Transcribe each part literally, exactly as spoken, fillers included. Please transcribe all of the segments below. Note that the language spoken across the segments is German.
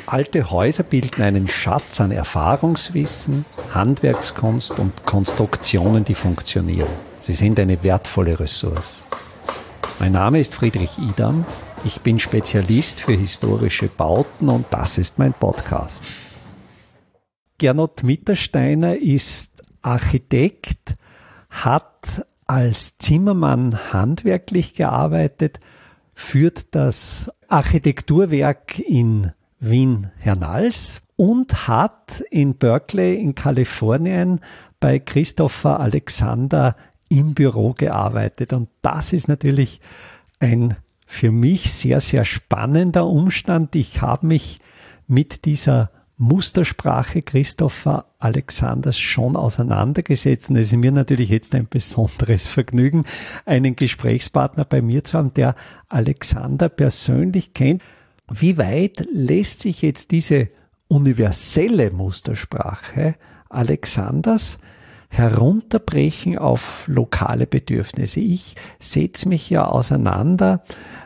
Alte Häuser bilden einen Schatz an Erfahrungswissen, Handwerkskunst und Konstruktionen, die funktionieren. Sie sind eine wertvolle Ressource. Mein Name ist Friedrich Idam. Ich bin Spezialist für historische Bauten und das ist mein Podcast. Gernot Mittersteiner ist Architekt, hat als Zimmermann handwerklich gearbeitet, führt das Architekturwerk in Wien-Hernals und hat in Berkeley in Kalifornien bei Christopher Alexander im Büro gearbeitet. Und das ist natürlich ein für mich sehr, sehr spannender Umstand. Ich habe mich mit dieser Mustersprache Christopher Alexanders schon auseinandergesetzt. Und es ist mir natürlich jetzt ein besonderes Vergnügen, einen Gesprächspartner bei mir zu haben, der Alexander persönlich kennt. Wie weit lässt sich jetzt diese universelle Mustersprache Alexanders herunterbrechen auf lokale Bedürfnisse? Ich setze mich ja auseinander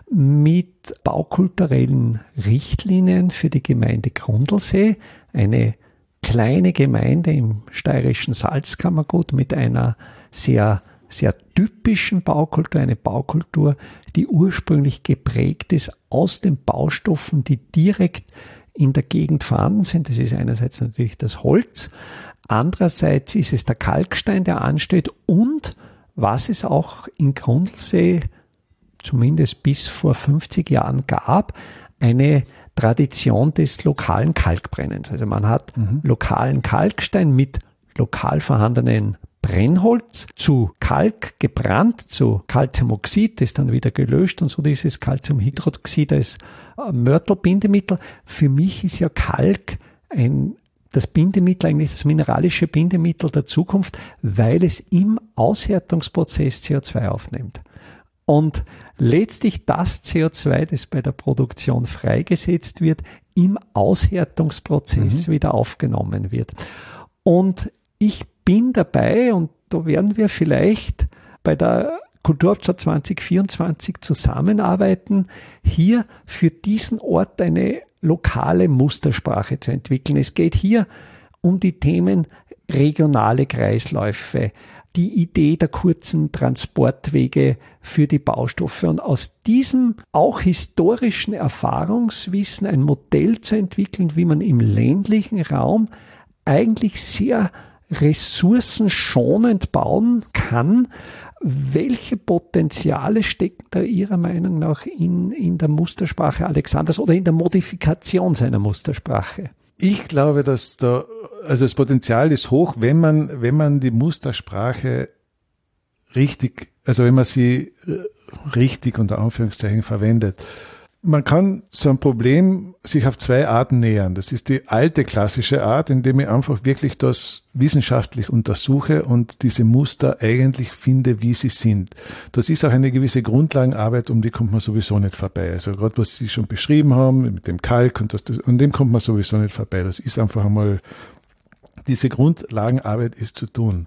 mit baukulturellen Richtlinien für die Gemeinde Grundlsee, eine kleine Gemeinde im steirischen Salzkammergut mit einer sehr sehr typischen Baukultur, eine Baukultur, die ursprünglich geprägt ist aus den Baustoffen, die direkt in der Gegend vorhanden sind. Das ist einerseits natürlich das Holz, andererseits ist es der Kalkstein, der ansteht und was es auch in Grundlsee zumindest bis vor fünfzig Jahren gab, eine Tradition des lokalen Kalkbrennens. Also man hat mhm. lokalen Kalkstein mit lokal vorhandenen Brennholz zu Kalk gebrannt, zu Calciumoxid, das dann wieder gelöscht und so dieses Calciumhydroxid als Mörtelbindemittel. Für mich ist ja Kalk ein, das Bindemittel, eigentlich das mineralische Bindemittel der Zukunft, weil es im Aushärtungsprozess C O zwei aufnimmt. Und letztlich das C O zwei, das bei der Produktion freigesetzt wird, im Aushärtungsprozess mhm. wieder aufgenommen wird. Und ich bin dabei, und da werden wir vielleicht bei der Kulturhauptstadt zwanzig vierundzwanzig zusammenarbeiten, hier für diesen Ort eine lokale Mustersprache zu entwickeln. Es geht hier um die Themen regionale Kreisläufe, die Idee der kurzen Transportwege für die Baustoffe und aus diesem auch historischen Erfahrungswissen ein Modell zu entwickeln, wie man im ländlichen Raum eigentlich sehr ressourcenschonend bauen kann. Welche Potenziale stecken da Ihrer Meinung nach in, in der Mustersprache Alexanders oder in der Modifikation seiner Mustersprache? Ich glaube, dass da, also das Potenzial ist hoch, wenn man, wenn man die Mustersprache richtig, also wenn man sie richtig unter Anführungszeichen verwendet. Man kann so ein Problem sich auf zwei Arten nähern. Das ist die alte klassische Art, indem ich einfach wirklich das wissenschaftlich untersuche und diese Muster eigentlich finde, wie sie sind. Das ist auch eine gewisse Grundlagenarbeit, um die kommt man sowieso nicht vorbei. Also gerade was Sie schon beschrieben haben mit dem Kalk und das, an dem kommt man sowieso nicht vorbei. Das ist einfach einmal, diese Grundlagenarbeit ist zu tun.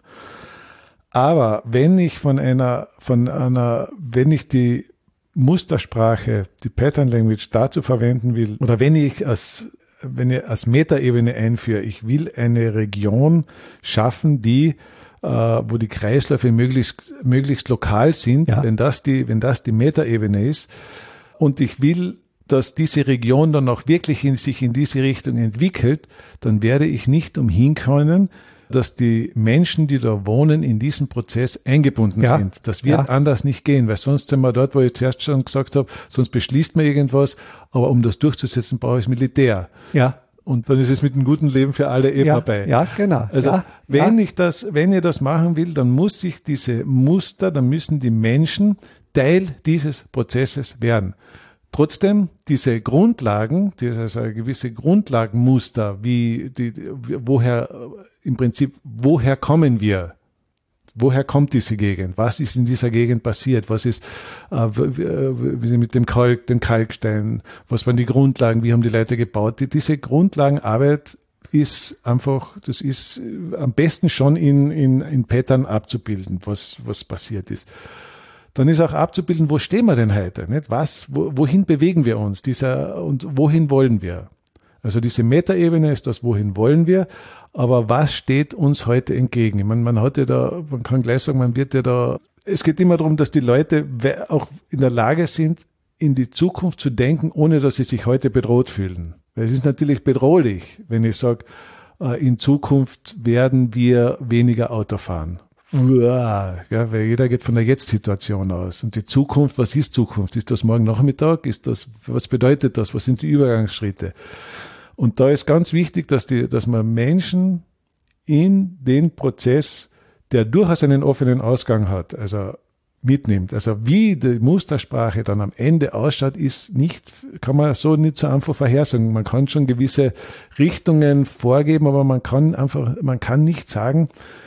Aber wenn ich von einer, von einer, wenn ich die Mustersprache, die Pattern Language dazu verwenden will, oder wenn ich als, wenn ich als Metaebene einführe, ich will eine Region schaffen, die, äh, wo die Kreisläufe möglichst, möglichst lokal sind, ja. wenn das die, wenn das die Metaebene ist, und ich will, dass diese Region dann auch wirklich in sich in diese Richtung entwickelt, dann werde ich nicht umhin können, dass die Menschen, die da wohnen, in diesen Prozess eingebunden ja. sind. Das wird ja. anders nicht gehen, weil sonst sind wir dort, wo ich zuerst schon gesagt habe, sonst beschließt man irgendwas, aber um das durchzusetzen, brauche ich das Militär. Ja. Und dann ist es mit einem guten Leben für alle eben ja. vorbei. Ja, genau. Also ja. wenn ja. ich das, wenn ihr das machen will, dann muss ich diese Muster, dann müssen die Menschen Teil dieses Prozesses werden. Trotzdem, diese Grundlagen, diese, also eine gewisse Grundlagenmuster, wie, die, woher, im Prinzip, woher kommen wir? Woher kommt diese Gegend? Was ist in dieser Gegend passiert? Was ist, äh, wie mit dem Kalk, den Kalkstein? Was waren die Grundlagen? Wie haben die Leute gebaut? Die, diese Grundlagenarbeit ist einfach, das ist am besten schon in, in, in Pattern abzubilden, was, was passiert ist. Dann ist auch abzubilden, wo stehen wir denn heute? Nicht? Was, wo, wohin bewegen wir uns? Dieser, und wohin wollen wir? Also diese Metaebene ist das, wohin wollen wir, aber was steht uns heute entgegen? Ich meine, man hat ja da, man kann gleich sagen, man wird ja da, es geht immer darum, dass die Leute auch in der Lage sind, in die Zukunft zu denken, ohne dass sie sich heute bedroht fühlen. Weil es ist natürlich bedrohlich, wenn ich sage, in Zukunft werden wir weniger Auto fahren. Uah, ja, weil jeder geht von der Jetzt-Situation aus. Und die Zukunft, was ist Zukunft? Ist das morgen Nachmittag? Ist das, was bedeutet das? Was sind die Übergangsschritte? Und da ist ganz wichtig, dass die, dass man Menschen in den Prozess, der durchaus einen offenen Ausgang hat, also mitnimmt. Also wie die Mustersprache dann am Ende ausschaut, ist nicht, kann man so nicht so einfach vorhersagen. Man kann schon gewisse Richtungen vorgeben, aber man kann einfach, man kann nicht sagen,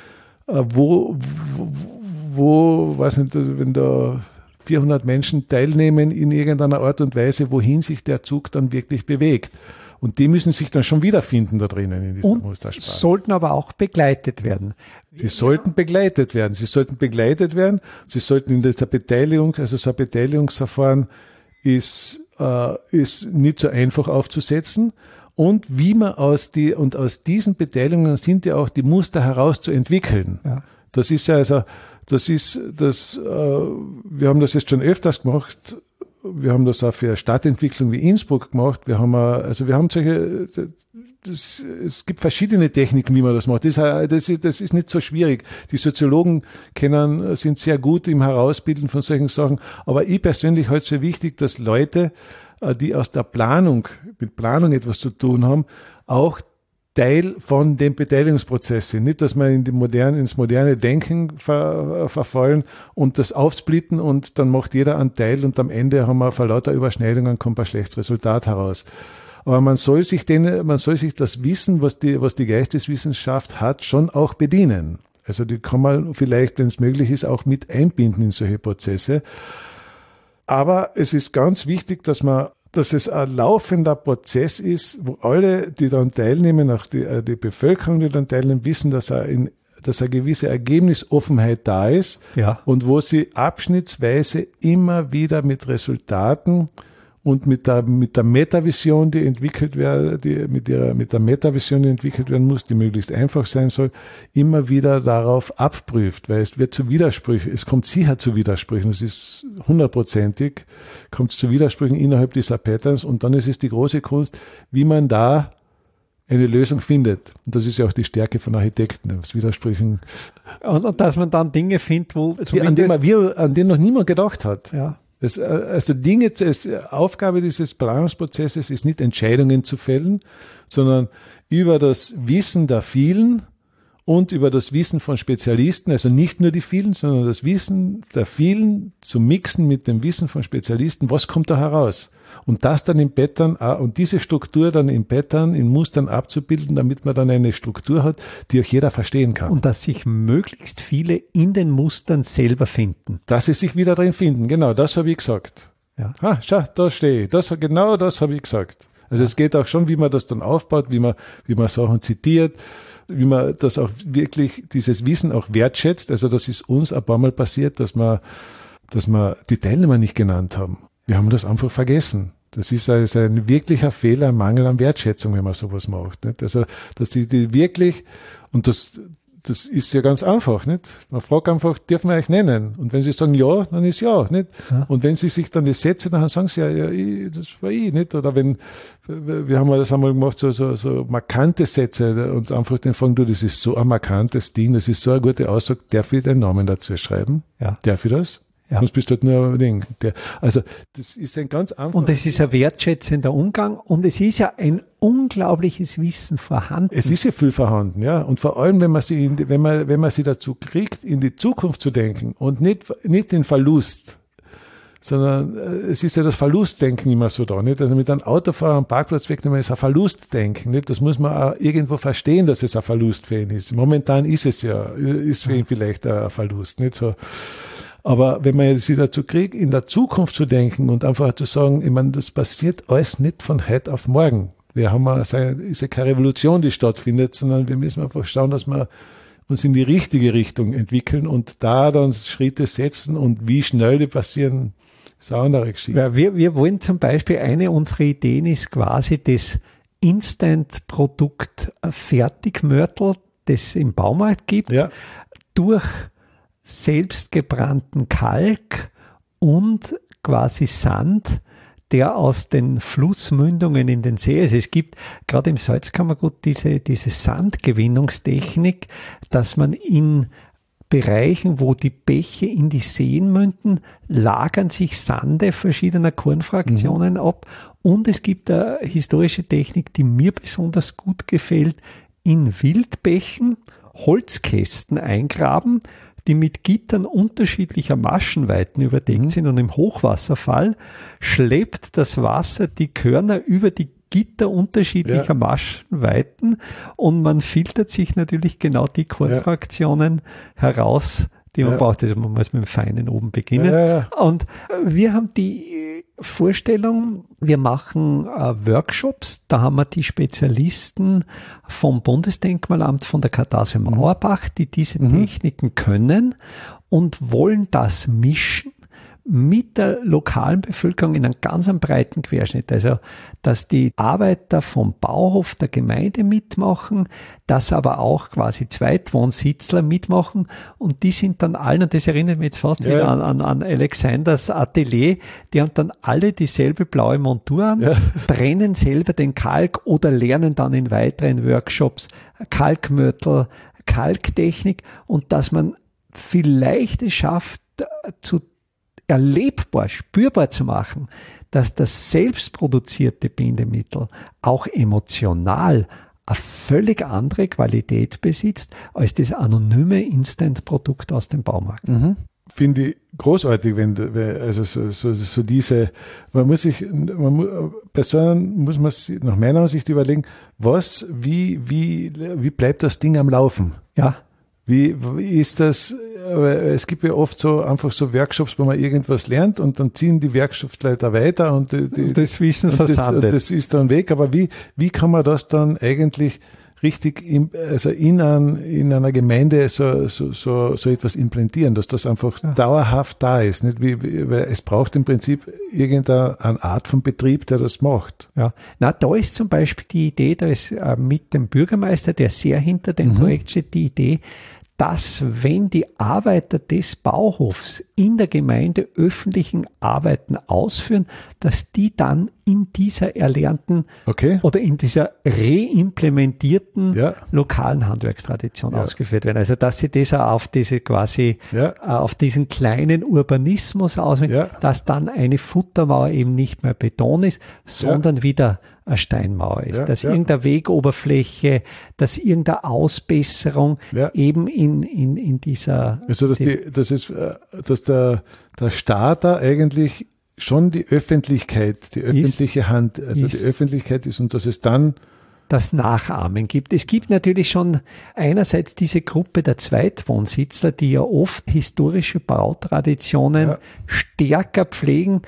wo, wo, wo, weiß nicht, wenn da vierhundert Menschen teilnehmen in irgendeiner Art und Weise, wohin sich der Zug dann wirklich bewegt. Und die müssen sich dann schon wiederfinden da drinnen in dieser und Mustersprache. Sollten aber auch begleitet werden. Sie sollten begleitet werden. Sie sollten begleitet werden. Sie sollten in dieser Beteiligung, also so ein Beteiligungsverfahren ist, äh, ist nicht so einfach aufzusetzen. Und wie man aus die, und aus diesen Beteiligungen sind ja auch die Muster herauszuentwickeln. Ja. Das ist ja also, das ist, das, äh, wir haben das jetzt schon öfters gemacht. Wir haben das auch für Stadtentwicklung wie Innsbruck gemacht. Wir haben, also wir haben solche, das, es gibt verschiedene Techniken, wie man das macht. Das, das, das ist nicht so schwierig. Die Soziologen kennen, sind sehr gut im Herausbilden von solchen Sachen. Aber ich persönlich halte es für wichtig, dass Leute, die aus der Planung, mit Planung etwas zu tun haben, auch Teil von dem Beteiligungsprozess sind. Nicht, dass wir in die moderne, ins moderne Denken ver, verfallen und das aufsplitten und dann macht jeder einen Teil und am Ende haben wir vor lauter Überschneidungen kommt ein schlechtes Resultat heraus. Aber man soll sich den, man soll sich das Wissen, was die, was die Geisteswissenschaft hat, schon auch bedienen. Also die kann man vielleicht, wenn es möglich ist, auch mit einbinden in solche Prozesse. Aber es ist ganz wichtig, dass man dass es ein laufender Prozess ist, wo alle, die daran teilnehmen, auch die, die Bevölkerung, die daran teilnehmen, wissen, dass, er in, dass eine gewisse Ergebnisoffenheit da ist, ja. Und wo sie abschnittsweise immer wieder mit Resultaten und mit der, mit der Metavision, die entwickelt werden, die, mit ihrer, mit der Metavision, die entwickelt werden muss, die möglichst einfach sein soll, immer wieder darauf abprüft, weil es wird zu Widersprüchen, es kommt sicher zu Widersprüchen, es ist hundertprozentig, kommt es zu Widersprüchen innerhalb dieser Patterns und dann ist es die große Kunst, wie man da eine Lösung findet. Und das ist ja auch die Stärke von Architekten, aus Widersprüchen. Und, und dass man dann Dinge findet, wo die, an denen wir, an denen noch niemand gedacht hat. Ja. Das, also Dinge, es, Aufgabe dieses Planungsprozesses ist nicht Entscheidungen zu fällen, sondern über das Wissen der vielen und über das Wissen von Spezialisten, also nicht nur die vielen, sondern das Wissen der vielen zu mixen mit dem Wissen von Spezialisten, was kommt da heraus? Und das dann in Pattern, und diese Struktur dann in Pattern, in Mustern abzubilden, damit man dann eine Struktur hat, die auch jeder verstehen kann. Und dass sich möglichst viele in den Mustern selber finden. Dass sie sich wieder drin finden, genau, das habe ich gesagt. Ja. Ha, schau, da stehe ich, das, genau das habe ich gesagt. Also ja. Es geht auch schon, wie man das dann aufbaut, wie man, wie man Sachen zitiert, wie man das auch wirklich, dieses Wissen auch wertschätzt. Also das ist uns ein paar Mal passiert, dass wir, dass wir die Teilnehmer nicht genannt haben. Wir haben das einfach vergessen. Das ist also ein wirklicher Fehler, ein Mangel an Wertschätzung, wenn man sowas macht. Nicht? Also, dass die, die wirklich, und das, das ist ja ganz einfach, nicht? Man fragt einfach, dürfen wir euch nennen? Und wenn sie sagen ja, dann ist ja, nicht? Ja. Und wenn sie sich dann die Sätze, dann sagen sie ja, ja, ich, das war ich, nicht? Oder wenn, wir haben das einmal gemacht, so, so, so markante Sätze, und einfach den fragen, du, das ist so ein markantes Ding, das ist so eine gute Aussage, darf ich den Namen dazu schreiben? Ja. Darf ich das? Ja. Sonst bist du halt nur ein Ding. Der, also, das ist ein ganz einfach. Und es ist ein wertschätzender Umgang und es ist ja ein unglaubliches Wissen vorhanden. Es ist ja viel vorhanden, ja. Und vor allem, wenn man sie, in die, wenn man, wenn man sie dazu kriegt, in die Zukunft zu denken und nicht, nicht den Verlust, sondern es ist ja das Verlustdenken immer so da, nicht? Also mit einem Autofahrer am Parkplatz wegnehmen ist ein Verlustdenken, nicht? Das muss man auch irgendwo verstehen, dass es ein Verlust für ihn ist. Momentan ist es ja, ist für ihn vielleicht ein Verlust, nicht so. Aber wenn man sie dazu kriegt, in der Zukunft zu denken und einfach zu sagen, ich meine, das passiert alles nicht von heute auf morgen. Wir haben mal, es ist ja keine Revolution, die stattfindet, sondern wir müssen einfach schauen, dass wir uns in die richtige Richtung entwickeln und da dann Schritte setzen und wie schnell die passieren, ist eine andere Geschichte. Ja, wir, wir wollen zum Beispiel, eine unserer Ideen ist quasi das Instant-Produkt Fertigmörtel, das es im Baumarkt gibt, Ja. durch selbstgebrannten Kalk und quasi Sand, der aus den Flussmündungen in den See ist. Es gibt gerade im Salzkammergut diese, diese Sandgewinnungstechnik, dass man in Bereichen, wo die Bäche in die Seen münden, lagern sich Sande verschiedener Kornfraktionen mhm. ab. Und es gibt eine historische Technik, die mir besonders gut gefällt, in Wildbächen Holzkästen eingraben, die mit Gittern unterschiedlicher Maschenweiten überdeckt mhm. sind, und im Hochwasserfall schleppt das Wasser die Körner über die Gitter unterschiedlicher ja. Maschenweiten, und man filtert sich natürlich genau die Kornfraktionen ja. heraus, die man ja. braucht. Also man muss mit dem Feinen oben beginnen. Ja, ja, ja. Und wir haben die Vorstellung, wir machen äh, Workshops, da haben wir die Spezialisten vom Bundesdenkmalamt, von der Kartasia Mauerbach, die diese mhm. Techniken können und wollen das mischen mit der lokalen Bevölkerung in einem ganz breiten Querschnitt. Also, dass die Arbeiter vom Bauhof der Gemeinde mitmachen, dass aber auch quasi Zweitwohnsitzler mitmachen, und die sind dann allen, und das erinnert mich jetzt fast ja. wieder an, an, an Alexanders Atelier, die haben dann alle dieselbe blaue Montur an, ja. brennen selber den Kalk oder lernen dann in weiteren Workshops Kalkmörtel, Kalktechnik, und dass man vielleicht es schafft, zu erlebbar, spürbar zu machen, dass das selbstproduzierte Bindemittel auch emotional eine völlig andere Qualität besitzt als das anonyme Instant-Produkt aus dem Baumarkt. Mhm. Finde ich großartig, wenn, also so, so, so diese, man muss sich, man muss, bei so einem muss man sich nach meiner Ansicht überlegen, was, wie, wie, wie bleibt das Ding am Laufen? Ja. Wie, wie ist das? Es gibt ja oft so einfach so Workshops, wo man irgendwas lernt, und dann ziehen die Workshopsleiter weiter und die, die, das Wissen und versandet. Das, das ist dann weg. Aber wie, wie kann man das dann eigentlich richtig, im, also in, ein, in einer Gemeinde so, so, so, so etwas implementieren, dass das einfach ja. dauerhaft da ist, nicht? Wie, wie, weil es braucht im Prinzip irgendeine Art von Betrieb, der das macht. Ja, na, da ist zum Beispiel die Idee, da ist äh, mit dem Bürgermeister, der sehr hinter dem mhm. Projekt steht, die Idee, dass, wenn die Arbeiter des Bauhofs in der Gemeinde öffentlichen Arbeiten ausführen, dass die dann in dieser erlernten okay. oder in dieser reimplementierten ja. lokalen Handwerkstradition ja. ausgeführt werden. Also, dass sie das auch auf diese quasi, ja. auf diesen kleinen Urbanismus auswählen, ja. dass dann eine Futtermauer eben nicht mehr Beton ist, sondern ja. wieder eine Steinmauer ist, ja, dass ja. irgendeine Wegoberfläche, dass irgendeine Ausbesserung ja. eben in, in, in dieser... Also, dass, die, das ist, dass der, der Starter eigentlich schon die Öffentlichkeit, die öffentliche ist, Hand, also ist, die Öffentlichkeit ist, und dass es dann das Nachahmen gibt. Es gibt natürlich schon einerseits diese Gruppe der Zweitwohnsitzler, die ja oft historische Bautraditionen ja. stärker pflegen,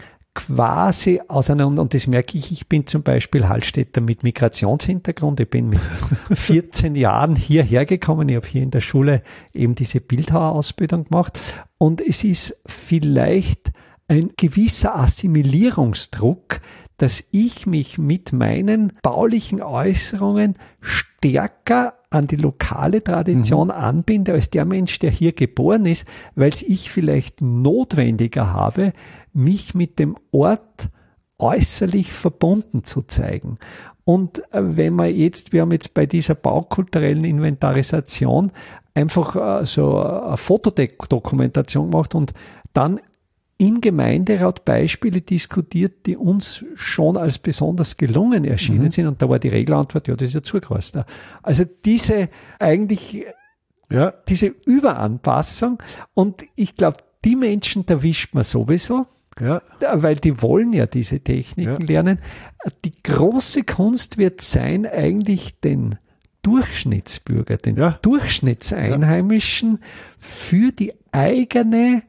quasi aus einer, und das merke ich, ich bin zum Beispiel Hallstätter mit Migrationshintergrund, ich bin mit vierzehn Jahren hierher gekommen, ich habe hier in der Schule eben diese Bildhauerausbildung gemacht, und es ist vielleicht ein gewisser Assimilierungsdruck, dass ich mich mit meinen baulichen Äußerungen stärker an die lokale Tradition mhm. anbinde als der Mensch, der hier geboren ist, weil es ich vielleicht notwendiger habe, mich mit dem Ort äußerlich verbunden zu zeigen. Und wenn man jetzt, wir haben jetzt bei dieser baukulturellen Inventarisation einfach so eine Fotodokumentation gemacht und dann im Gemeinderat Beispiele diskutiert, die uns schon als besonders gelungen erschienen mhm. sind. Und da war die Regelantwort, ja, das ist ja zugerüstet. Also diese eigentlich, ja. diese Überanpassung. Und ich glaube, die Menschen, da wischt man sowieso, ja. weil die wollen ja diese Techniken ja. lernen. Die große Kunst wird sein, eigentlich den Durchschnittsbürger, den ja. Durchschnittseinheimischen für die eigene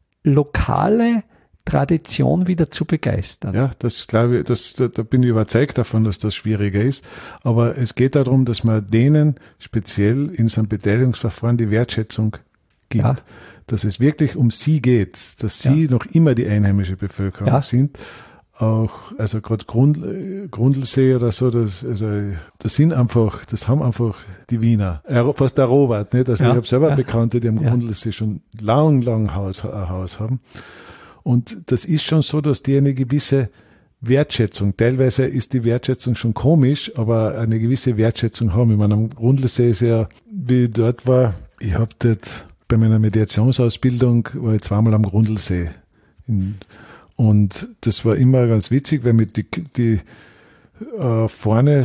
lokale Tradition wieder zu begeistern. Ja, das glaube ich, das, da, da bin ich überzeugt davon, dass das schwieriger ist. Aber es geht darum, dass man denen speziell in so einem Beteiligungsverfahren die Wertschätzung gibt. Ja. Dass es wirklich um sie geht, dass sie ja. noch immer die einheimische Bevölkerung ja. sind. auch, also gerade Grund, Grundlsee oder so, das, also, das sind einfach, das haben einfach die Wiener. Er, fast der Robert, nicht? Also ja, ich habe selber ja. Bekannte, die am ja. Grundlsee schon lang, lang Haus, ein Haus haben. Und das ist schon so, dass die eine gewisse Wertschätzung, teilweise ist die Wertschätzung schon komisch, aber eine gewisse Wertschätzung haben. Ich meine, am Grundlsee ist ja, wie ich dort war, ich habe dort bei meiner Mediationsausbildung, war ich zweimal am Grundlsee. In, und das war immer ganz witzig, weil mit die, die äh, vorne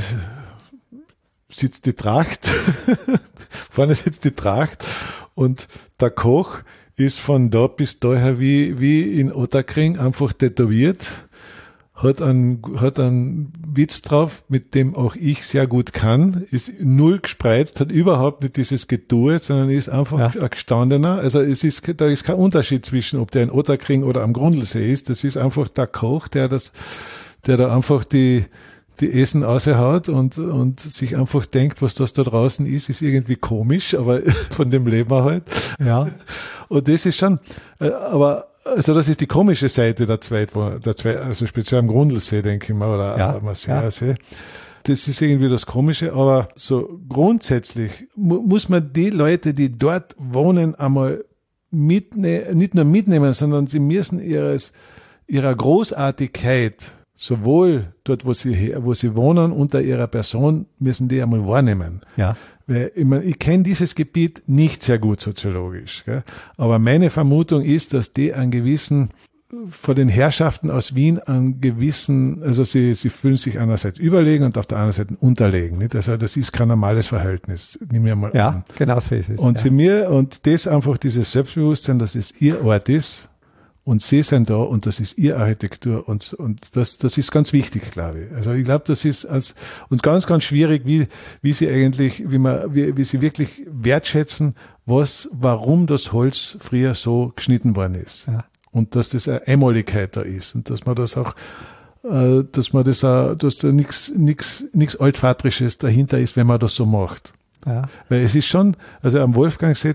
sitzt die Tracht, vorne sitzt die Tracht und der Koch ist von da bis daher wie, wie in Ottakring einfach tätowiert, hat einen, hat einen Witz drauf, mit dem auch ich sehr gut kann, ist null gespreizt, hat überhaupt nicht dieses Getue, sondern ist einfach ja. ein gestandener. Also es ist, da ist kein Unterschied zwischen, ob der in Ottakring oder am Grundlsee ist. Das ist einfach der Koch, der das, der da einfach die, die Essen raushaut und, und sich einfach denkt, was das da draußen ist, ist irgendwie komisch, aber von dem leben wir halt. Ja. Und das ist schon, aber, also das ist die komische Seite der Zweit, der Zweit, also speziell am Grundlsee, denke ich mal, oder ja, am Marseillais. Ja. Das ist irgendwie das Komische, aber so grundsätzlich mu- muss man die Leute, die dort wohnen, einmal mitne- nicht nur mitnehmen, sondern sie müssen ihres, ihrer Großartigkeit, sowohl dort, wo sie, wo sie wohnen, unter ihrer Person, müssen die einmal wahrnehmen. Ja. Weil ich, mein, ich kenne dieses Gebiet nicht sehr gut soziologisch, gell? Aber meine Vermutung ist, dass die einen gewissen, vor den Herrschaften aus Wien einen gewissen, also sie, sie fühlen sich einerseits überlegen und auf der anderen Seite unterlegen. Nicht? Also das ist kein normales Verhältnis. Nimm mir mal ja, an. Genau so ist es. Und ja. sie mir, und das einfach dieses Selbstbewusstsein, dass es ihr Ort ist, und sie sind da und das ist ihre Architektur und, und das, das ist ganz wichtig, glaube ich. Also ich glaube, das ist als, und ganz, ganz schwierig, wie, wie sie eigentlich, wie man, wie, wie sie wirklich wertschätzen, was, warum das Holz früher so geschnitten worden ist. Ja. Und dass das eine Einmaligkeit da ist und dass man das auch, äh, dass man das auch, dass da nichts, nichts, nichts Altvatrisches dahinter ist, wenn man das so macht. Ja. Weil es ist schon, also am Wolfgangsee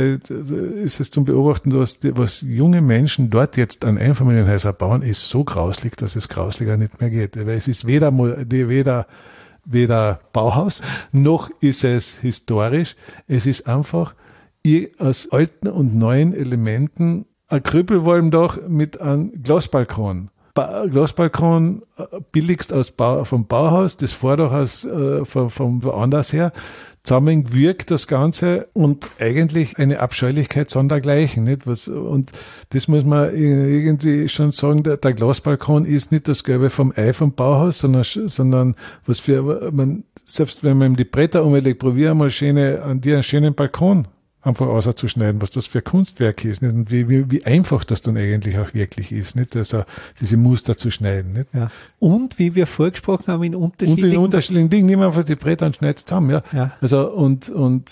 ist es zum Beobachten, was, was junge Menschen dort jetzt an Einfamilienhäuser bauen, ist so grauslig, dass es grausliger nicht mehr geht. Weil es ist weder, weder, weder Bauhaus, noch ist es historisch. Es ist einfach aus alten und neuen Elementen ein Krüppelwalmdach mit einem Glasbalkon. Ba- Glasbalkon billigst aus Bau, vom Bauhaus, das Vordach aus, äh, vom, vom woanders her. Zusammengewirkt das Ganze und eigentlich eine Abscheulichkeit sondergleichen, nicht? Was, und das muss man irgendwie schon sagen, der, der Glasbalkon ist nicht das Gelbe vom Ei vom Bauhaus, sondern, sondern was für, man, selbst wenn man die Bretter umlegt, probier mal schöne, an dir einen schönen Balkon einfach auszuschneiden, was das für Kunstwerk ist, nicht? Und wie, wie, wie einfach das dann eigentlich auch wirklich ist, nicht? Also, diese Muster zu schneiden, nicht? Ja. Und wie wir vorgesprochen haben, in unterschiedlichen... Und in unterschiedlichen Dingen, nimm einfach die Bretter und schneid's zusammen, ja. ja. Also, und, und,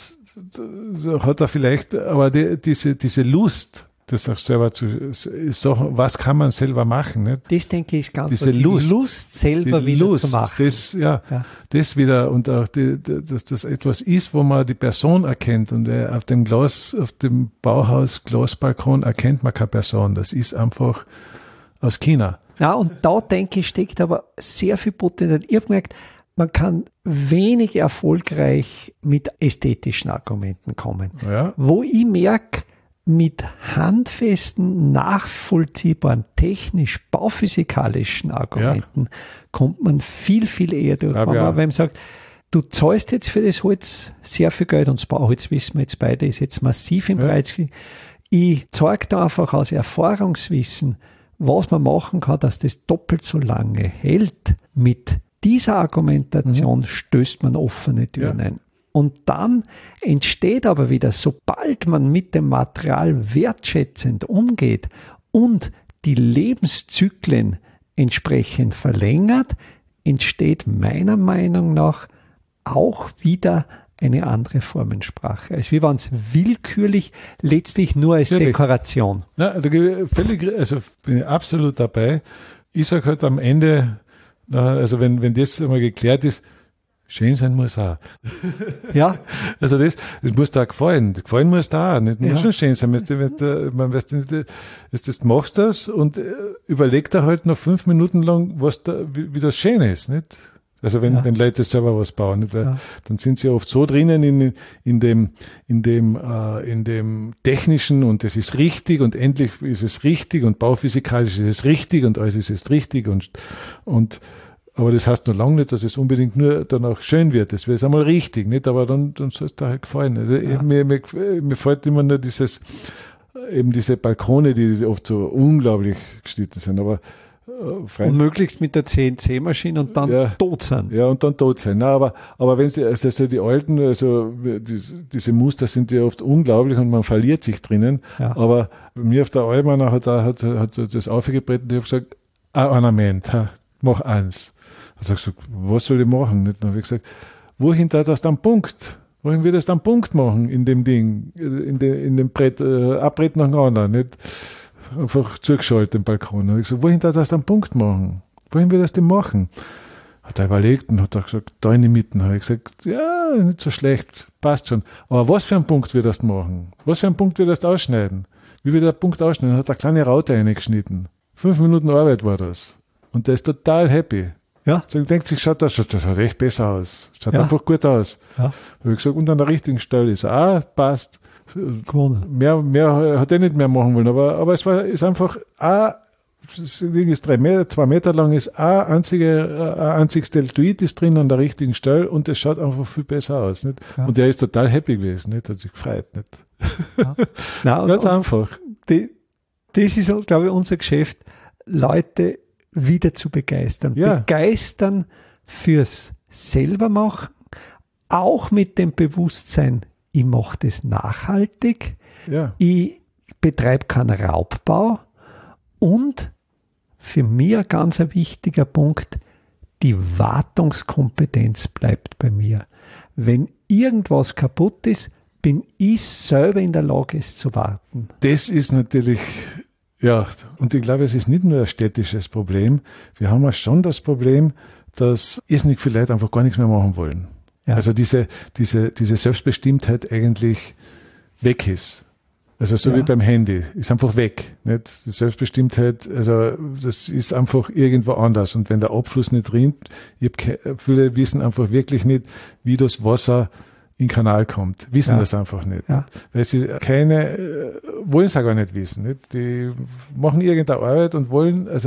so hat er vielleicht, aber die, diese, diese Lust, das auch selber zu sagen, was kann man selber machen, nicht? Das denke ich ist ganz diese Lust, Lust selber die wieder Lust, zu machen. Das, ja, ja, das wieder und auch, die, dass das etwas ist, wo man die Person erkennt und auf dem Glas, auf dem Bauhaus Glasbalkon erkennt man keine Person. Das ist einfach aus China. Ja, und da denke ich, steckt aber sehr viel Potenzial. Ich habe gemerkt, man kann wenig erfolgreich mit ästhetischen Argumenten kommen. Ja. Wo ich merke, mit handfesten, nachvollziehbaren, technisch, bauphysikalischen Argumenten ja. kommt man viel, viel eher durch. Aber ja. wenn man sagt, du zahlst jetzt für das Holz sehr viel Geld und das Bauholz, wissen wir jetzt beide, ist jetzt massiv im ja. Preis. Ich zeige da einfach aus Erfahrungswissen, was man machen kann, dass das doppelt so lange hält. Mit dieser Argumentation mhm. stößt man offene Türen ja. ein. Und dann entsteht aber wieder, sobald man mit dem Material wertschätzend umgeht und die Lebenszyklen entsprechend verlängert, entsteht meiner Meinung nach auch wieder eine andere Formensprache. Als wie wenn es willkürlich letztlich nur als Natürlich. Dekoration. Na, da gebe ich völlig, also bin ich absolut dabei. Ich sage halt am Ende, also wenn, wenn das einmal geklärt ist, Schön sein muss auch. Ja. Also das, das muss da gefallen. Gefallen muss da auch. Nicht muss Ja. schon schön sein. Wenn du, wenn du, man weißt du, nicht, das, das machst das und äh, überleg dir halt noch fünf Minuten lang, was da, wie, wie das schön ist, nicht? Also wenn, Ja. wenn Leute selber was bauen, nicht? Weil Ja. dann sind sie oft so drinnen in, in dem, in dem, äh, in dem Technischen und es ist richtig und endlich ist es richtig und bauphysikalisch ist es richtig und alles ist es richtig und, und, aber das heißt noch lange nicht, dass es unbedingt nur danach schön wird. Das wäre es einmal richtig, nicht? Aber dann, dann soll es da halt gefallen. Also Ja. mir, mir, mir fällt immer nur dieses, eben diese Balkone, die oft so unglaublich geschnitten sind. Aber äh, frei, Und möglichst mit der C N C-Maschine und dann Ja. tot sein. ja, und dann tot sein. Na, aber, aber wenn sie, also, also die alten, also die, diese Muster sind ja oft unglaublich und man verliert sich drinnen. Ja. Aber bei mir auf der Alma hat, er- hat, hat so das aufgebreitet und ich habe gesagt, ein Ornament, ha, mach eins. Hat er gesagt, was soll ich machen? Nicht? Dann habe ich gesagt, wohin da das dann Punkt? Wohin wird das dann Punkt machen in dem Ding, in, de, in dem Brett, äh, ein Brett nach dem anderen, nicht? Einfach zugeschaltet, den Balkon. Dann habe ich gesagt, wohin da das dann Punkt machen? Wohin wird das denn machen? Hat er überlegt und hat er gesagt, da in die Mitte. Habe ich gesagt, ja, nicht so schlecht, passt schon. Aber was für einen Punkt wird das machen? Was für einen Punkt wird das ausschneiden? Wie wird der Punkt ausschneiden? Dann hat er eine kleine Raute eingeschnitten. Fünf Minuten Arbeit war das. Und der ist total happy. Ja. So, ich denke sich, schaut das, schaut, das schaut echt besser aus. Schaut Ja. einfach gut aus. Ja. Habe ich gesagt, und an der richtigen Stelle ist er auch, passt. Gewonnen. Mehr, mehr hat er nicht mehr machen wollen, aber, aber es war, ist einfach, ein, das Ding ist drei Meter, zwei Meter lang, ist ein einziger, ein einziges Deltoid ist drin an der richtigen Stelle und es schaut einfach viel besser aus, nicht? Ja. Und er ist total happy gewesen, nicht? Hat sich gefreut, nicht? Ja. Nein, und, Ganz und einfach. die, das ist, uns, glaube ich, unser Geschäft, Leute wieder zu begeistern. Ja. Begeistern fürs Selbermachen, auch mit dem Bewusstsein, ich mache das nachhaltig, Ja. ich betreibe keinen Raubbau und für mich ein ganz ein wichtiger Punkt, die Wartungskompetenz bleibt bei mir. Wenn irgendwas kaputt ist, bin ich selber in der Lage, es zu warten. Das ist natürlich, ja, und ich glaube, es ist nicht nur ein städtisches Problem. Wir haben auch schon das Problem, dass irrsinnig viele Leute einfach gar nichts mehr machen wollen. Ja. Also diese, diese, diese Selbstbestimmtheit eigentlich weg ist. Also so Ja. wie beim Handy, ist einfach weg. Nicht? Die Selbstbestimmtheit, also das ist einfach irgendwo anders. Und wenn der Abfluss nicht rinnt, ich hab ke- viele wissen einfach wirklich nicht, wie das Wasser in den Kanal kommt. Wissen Ja. das einfach nicht. Ja. Weil sie keine, äh, wollen es auch gar nicht wissen. Nicht? Die machen irgendeine Arbeit und wollen, also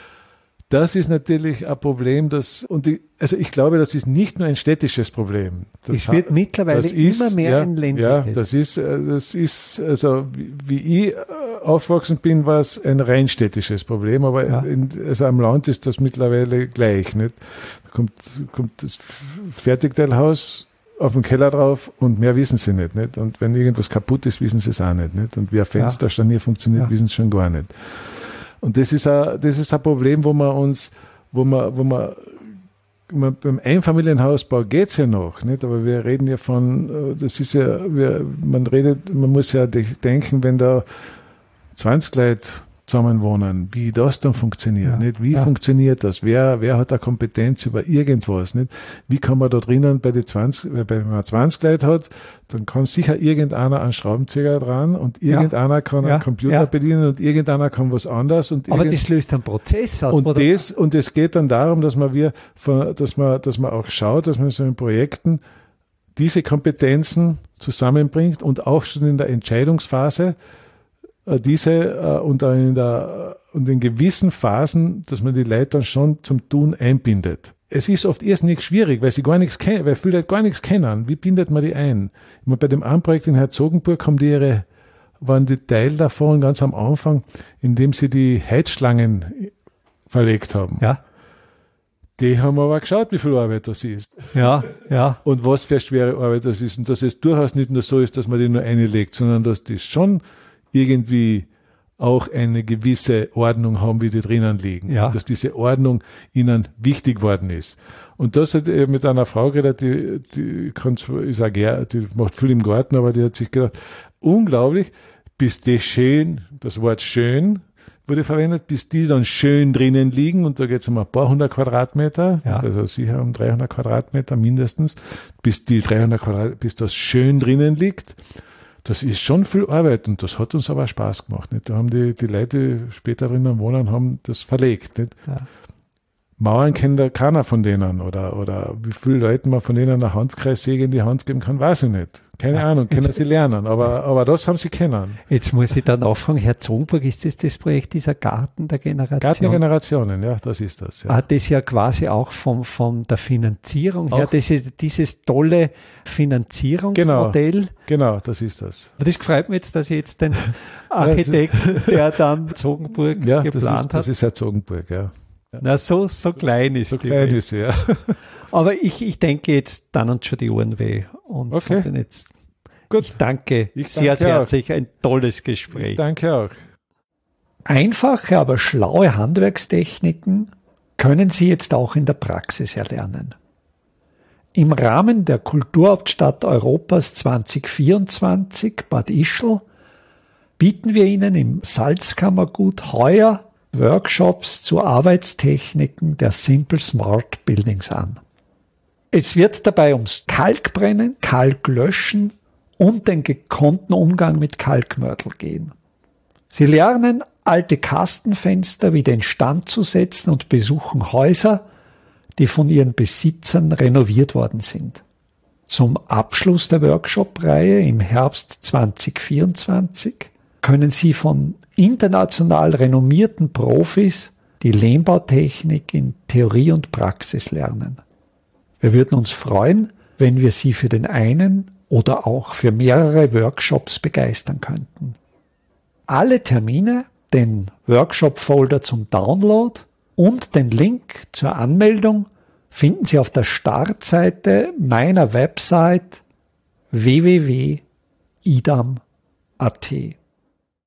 das ist natürlich ein Problem, das, und die, also ich glaube, das ist nicht nur ein städtisches Problem. Das Es wird ha- mittlerweile das ist, immer mehr ja, ein ländliches. Ja, das ist, äh, das ist, also wie wie ich äh, aufgewachsen bin, war es ein rein städtisches Problem, aber Ja. in, also am Land ist das mittlerweile gleich. Nicht? Da kommt, kommt das Fertigteilhaus auf den Keller drauf und mehr wissen sie nicht, nicht. Und wenn irgendwas kaputt ist, wissen sie es auch nicht, nicht. Und wie ein Fensterscharnier funktioniert, Ja. wissen sie schon gar nicht. Und das ist ein, das ist ein Problem, wo man uns, wo man, wo man, man beim Einfamilienhausbau geht's ja noch, nicht? Aber wir reden ja von, äh, das ist ja, wir, man redet, man muss ja de- denken, wenn da zwanzig Leute zusammen wohnen, wie das dann funktioniert, Ja. nicht? Wie Ja. funktioniert das? Wer, wer hat da Kompetenz über irgendwas, nicht? Wie kann man da drinnen bei den zwanzig, weil wenn man zwanzig Leute hat, dann kann sicher irgendeiner einen Schraubenzieher dran und Ja. irgendeiner kann Ja. einen Computer Ja. bedienen und irgendeiner kann was anderes und Aber irgend- das löst einen Prozess aus. und oder? das, und es geht dann darum, dass man wir, von- dass man, dass man auch schaut, dass man so in Projekten diese Kompetenzen zusammenbringt und auch schon in der Entscheidungsphase äh, diese äh, und dann in der und in gewissen Phasen, dass man die Leute dann schon zum Tun einbindet. Es ist oft irrsinnig schwierig, weil sie gar nichts kennen, weil viele Leute gar nichts kennen. Wie bindet man die ein? Ich meine, bei dem einen Projekt in Herzogenburg haben die ihre, waren die Teil davon ganz am Anfang, indem sie die Heizschlangen verlegt haben. Ja, Die haben aber geschaut, wie viel Arbeit das ist ja, ja. und was für eine schwere Arbeit das ist und dass es durchaus nicht nur so ist, dass man die nur einlegt, sondern dass die schon irgendwie auch eine gewisse Ordnung haben, wie die drinnen liegen. Ja. Dass diese Ordnung ihnen wichtig worden ist. Und das hat er mit einer Frau geredet, die, die kann zwar, ist auch gern, die macht viel im Garten, aber die hat sich gedacht, unglaublich, bis das schön, das Wort schön, wurde verwendet, bis die dann schön drinnen liegen, und da geht es um ein paar hundert Quadratmeter, Ja. also sicher um dreihundert Quadratmeter mindestens, bis die dreihundert Quadratmeter, bis das schön drinnen liegt. Das ist schon viel Arbeit, und das hat uns aber Spaß gemacht. Nicht? Da haben die, die Leute, die später drinnen wohnen, haben das verlegt. Nicht? Ja. Mauern kennt da keiner von denen, oder, oder wie viele Leute man von denen eine Handkreissäge in die Hand geben kann, weiß ich nicht. Keine Ja. Ahnung, können sie lernen, aber, aber das haben sie kennen. Jetzt muss ich dann nachfragen, Herr Zogenburg, ist das das Projekt dieser Garten der Generation? Garten der Generationen, ja, das ist das. Ja. Hat das ja quasi auch von, von der Finanzierung her, Auch. das ist dieses tolle Finanzierungsmodell. Genau, das ist das. Das gefreut mich jetzt, dass ich jetzt den Architekten, der dann Zogenburg Ja, das geplant ist, das hat. ist Herr Zogenburg, ja. Na, so, so klein ist So die klein Welt. ist sie, ja. Aber ich, ich denke, jetzt dann uns schon die Ohren weh. Und Okay. von den jetzt, Gut, ich danke Ich sehr, danke sehr auch. herzlich. Ein tolles Gespräch. danke auch. Einfache, aber schlaue Handwerkstechniken können Sie jetzt auch in der Praxis erlernen. Im Rahmen der Kulturhauptstadt Europas zwanzig vierundzwanzig Bad Ischl bieten wir Ihnen im Salzkammergut heuer Workshops zu Arbeitstechniken der Simple Smart Buildings an. Es wird dabei ums Kalkbrennen, Kalklöschen und den gekonnten Umgang mit Kalkmörtel gehen. Sie lernen, alte Kastenfenster wieder instand zu setzen und besuchen Häuser, die von ihren Besitzern renoviert worden sind. Zum Abschluss der Workshop-Reihe im Herbst zwanzig vierundzwanzig können Sie von international renommierten Profis die Lehmbautechnik in Theorie und Praxis lernen. Wir würden uns freuen, wenn wir Sie für den einen oder auch für mehrere Workshops begeistern könnten. Alle Termine, den Workshop-Folder zum Download und den Link zur Anmeldung finden Sie auf der Startseite meiner Website w w w punkt idam punkt a t.